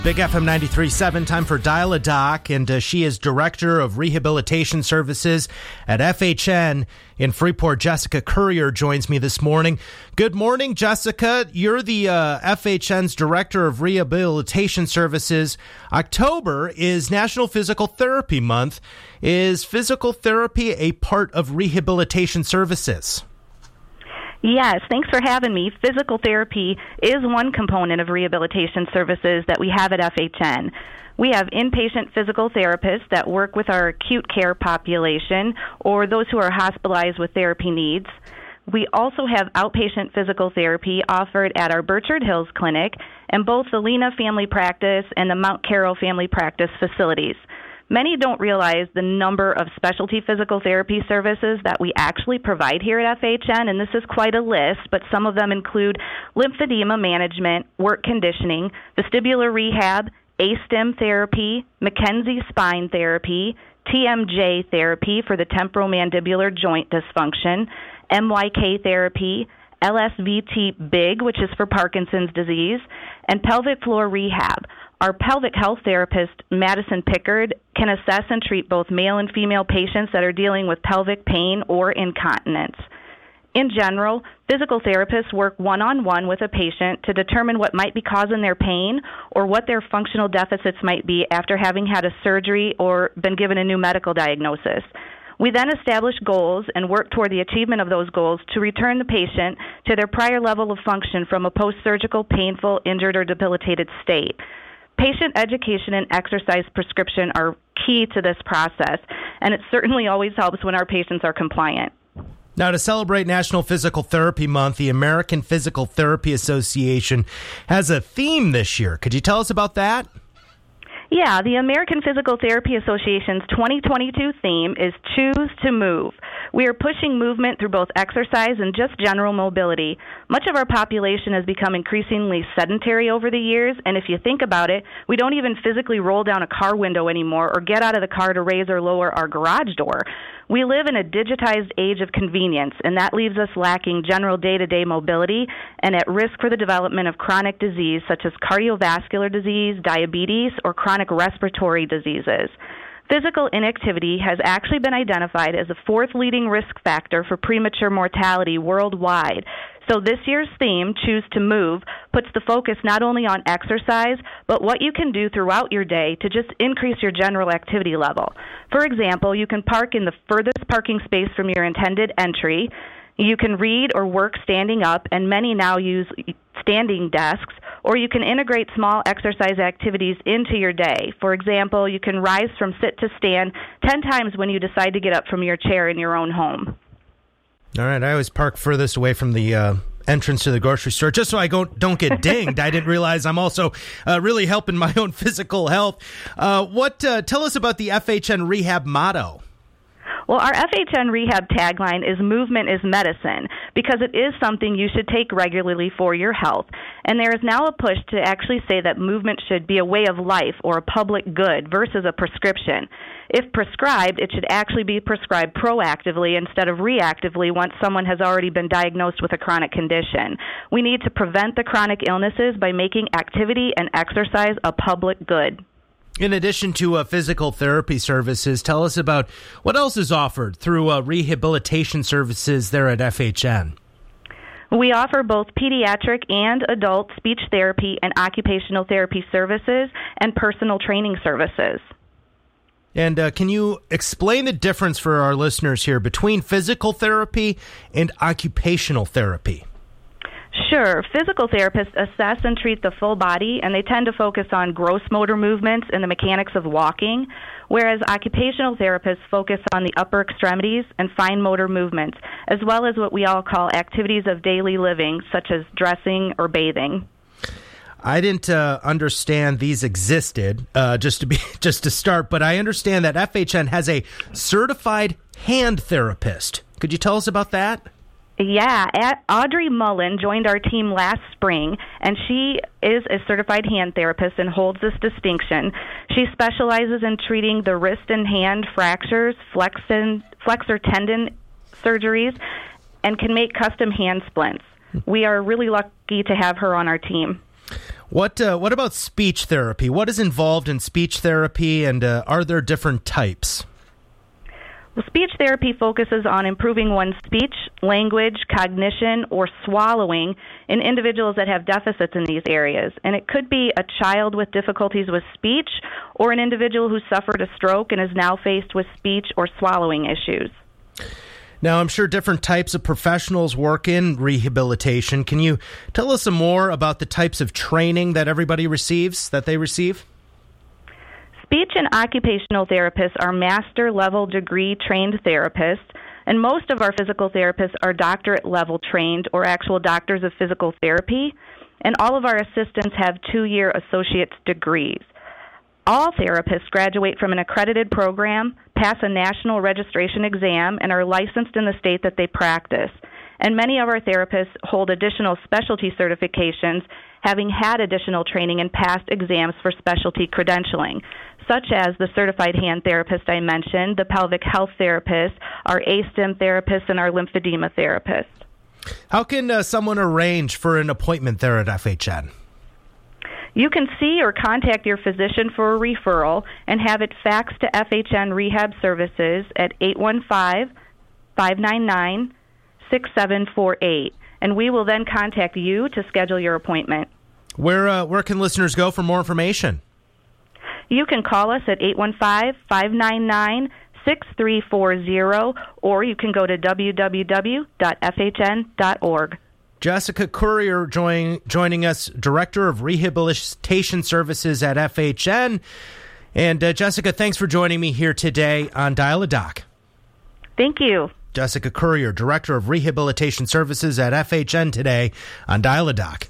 Big FM 93.7, time for Dial-A-Doc, and she is Director of Rehabilitation Services at FHN in Freeport. Jessica Currier joins me this morning. Good morning, Jessica. You're the FHN's Director of Rehabilitation Services. October is National Physical Therapy Month. Is physical therapy a part of rehabilitation services? Yes, thanks for having me. Physical therapy is one component of rehabilitation services that we have at FHN. We have inpatient physical therapists that work with our acute care population or those who are hospitalized with therapy needs. We also have outpatient physical therapy offered at our Burchard Hills Clinic and both the Lena Family Practice and the Mount Carroll Family Practice facilities. Many don't realize the number of specialty physical therapy services that we actually provide here at FHN, and this is quite a list, but some of them include lymphedema management, work conditioning, vestibular rehab, ASTEM therapy, McKenzie spine therapy, TMJ therapy for the temporomandibular joint dysfunction, MYK therapy, LSVT BIG, which is for Parkinson's disease, and pelvic floor rehab. Our pelvic health therapist, Madison Pickard, can assess and treat both male and female patients that are dealing with pelvic pain or incontinence. In general, physical therapists work one-on-one with a patient to determine what might be causing their pain or what their functional deficits might be after having had a surgery or been given a new medical diagnosis. We then establish goals and work toward the achievement of those goals to return the patient to their prior level of function from a post-surgical, painful, injured, or debilitated state. Patient education and exercise prescription are key to this process, and it certainly always helps when our patients are compliant. Now, to celebrate National Physical Therapy Month, the American Physical Therapy Association has a theme this year. Could you tell us about that? Yeah, the American Physical Therapy Association's 2022 theme is Choose to Move. We are pushing movement through both exercise and just general mobility. Much of our population has become increasingly sedentary over the years, and if you think about it, we don't even physically roll down a car window anymore or get out of the car to raise or lower our garage door. We live in a digitized age of convenience, and that leaves us lacking general day-to-day mobility and at risk for the development of chronic disease such as cardiovascular disease, diabetes, or chronic respiratory diseases. Physical inactivity has actually been identified as the fourth leading risk factor for premature mortality worldwide. So this year's theme, Choose to Move, puts the focus not only on exercise, but what you can do throughout your day to just increase your general activity level. For example, you can park in the furthest parking space from your intended entry. You can read or work standing up, and many now use standing desks, or you can integrate small exercise activities into your day. For example, you can rise from sit to stand 10 times when you decide to get up from your chair in your own home. All right, I always park furthest away from the entrance to the grocery store just so I don't get dinged. I didn't realize I'm also really helping my own physical health. Tell us about the FHN Rehab motto. Well, our FHN Rehab tagline is Movement is Medicine, because it is something you should take regularly for your health. And there is now a push to actually say that movement should be a way of life or a public good versus a prescription. If prescribed, it should actually be prescribed proactively instead of reactively once someone has already been diagnosed with a chronic condition. We need to prevent the chronic illnesses by making activity and exercise a public good. In addition to physical therapy services, tell us about what else is offered through rehabilitation services there at FHN. We offer both pediatric and adult speech therapy and occupational therapy services and personal training services. And can you explain the difference for our listeners here between physical therapy and occupational therapy? Sure. Physical therapists assess and treat the full body, and they tend to focus on gross motor movements and the mechanics of walking, whereas occupational therapists focus on the upper extremities and fine motor movements, as well as what we all call activities of daily living, such as dressing or bathing. I didn't understand these existed, just to start, but I understand that FHN has a certified hand therapist. Could you tell us about that? Yeah, Audrey Mullen joined our team last spring, and she is a certified hand therapist and holds this distinction. She specializes in treating the wrist and hand fractures, flexor tendon surgeries, and can make custom hand splints. We are really lucky to have her on our team. What about speech therapy? What is involved in speech therapy, and are there different types? Well, speech therapy focuses on improving one's speech, language, cognition, or swallowing in individuals that have deficits in these areas. And it could be a child with difficulties with speech or an individual who suffered a stroke and is now faced with speech or swallowing issues. Now, I'm sure different types of professionals work in rehabilitation. Can you tell us some more about the types of training that everybody receives, that they receive? Speech and occupational therapists are master-level degree trained therapists, and most of our physical therapists are doctorate-level trained or actual doctors of physical therapy, and all of our assistants have 2-year associate's degrees. All therapists graduate from an accredited program, pass a national registration exam, and are licensed in the state that they practice. And many of our therapists hold additional specialty certifications, having had additional training and passed exams for specialty credentialing, such as the certified hand therapist I mentioned, the pelvic health therapist, our ASTIM therapist, and our lymphedema therapist. How can someone arrange for an appointment there at FHN? You can see or contact your physician for a referral and have it faxed to FHN Rehab Services at 815-599-6748, and we will then contact you to schedule your appointment. Where can listeners go for more information? You can call us at 815-599-6340, or you can go to www.fhn.org. Jessica Currier joining us, Director of Rehabilitation Services at FHN. And Jessica, thanks for joining me here today on Dial-A-Doc. Thank you. Jessica Currier, Director of Rehabilitation Services at FHN today on Dial-A-Doc.